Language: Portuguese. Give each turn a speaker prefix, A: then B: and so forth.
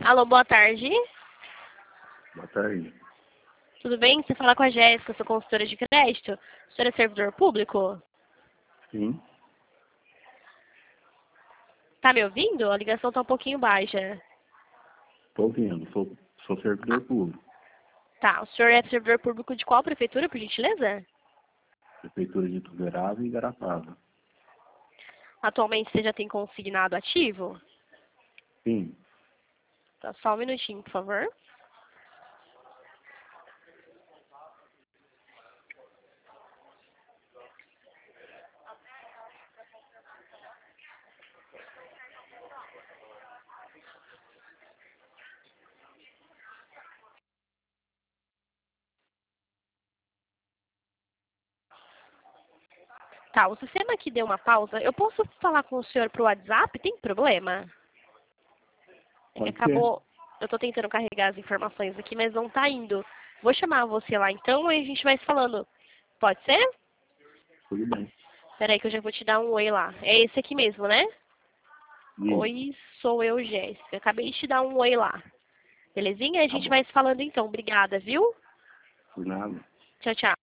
A: Alô, boa tarde.
B: Boa tarde.
A: Tudo bem? Você fala com a Jéssica, sou consultora de crédito. O senhor é servidor público?
B: Sim,
A: Tá me ouvindo? A ligação tá um pouquinho baixa.
B: estou ouvindo. Sou servidor público.
A: Tá, o senhor é servidor público de qual prefeitura, por gentileza?
B: Prefeitura de Ituverava e Igarapava.
A: Atualmente você já tem consignado ativo?
B: Sim,
A: Tá, só um minutinho, por favor. Tá, o sistema aqui deu uma pausa. Eu posso falar com o senhor pro WhatsApp? Tem problema? É que
B: pode ser.
A: acabou... Eu tô tentando carregar as informações aqui, mas não tá indo. Vou chamar você lá então e a gente vai se falando. Pode ser?
B: Tudo bem.
A: Peraí que eu já vou te dar um oi lá. É esse aqui mesmo, né?
B: Isso,
A: Oi, sou eu, Jéssica. Acabei de te dar um oi lá. Belezinha? A
B: tá
A: gente
B: bom.
A: vai se falando então. Obrigada, viu?
B: Por nada.
A: Tchau, tchau.